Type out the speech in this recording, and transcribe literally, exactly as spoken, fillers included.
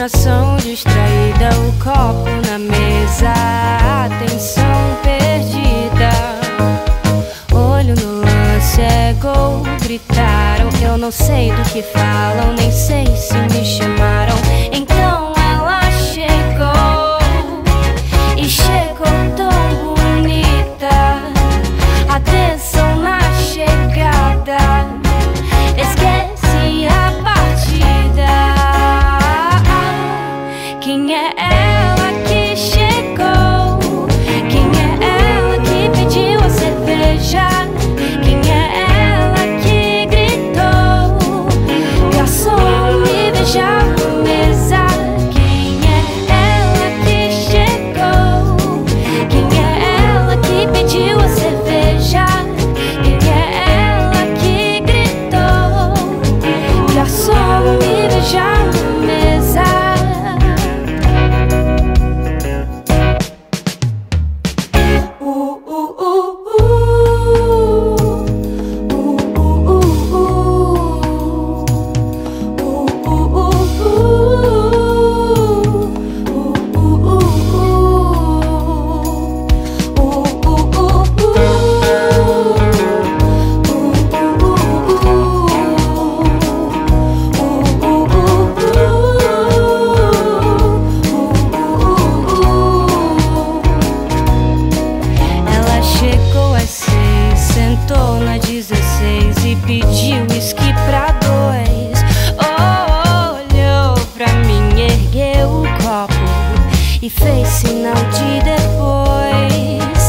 concentração distraída, o copo na mesa, atenção perdida. Olho no lance, é gol, gritaram. Eu não sei do que falam, nem sei se me chamaram. Então ela chegou, e chegou tão bonita. Atenção na chegada, esquece a partida. Quem é ela que chegou? Quem é ela que pediu a cerveja? Quem é ela que gritou? Garçom, me veja na mesa. Quem é ela que chegou? Quem é ela que pediu a cerveja? Quem é ela que gritou? Garçom, me veja na mesa. Sentou na dezesseis e pediu whisky pra dois. Oh, olhou pra mim, ergueu o copo e fez sinal de depois.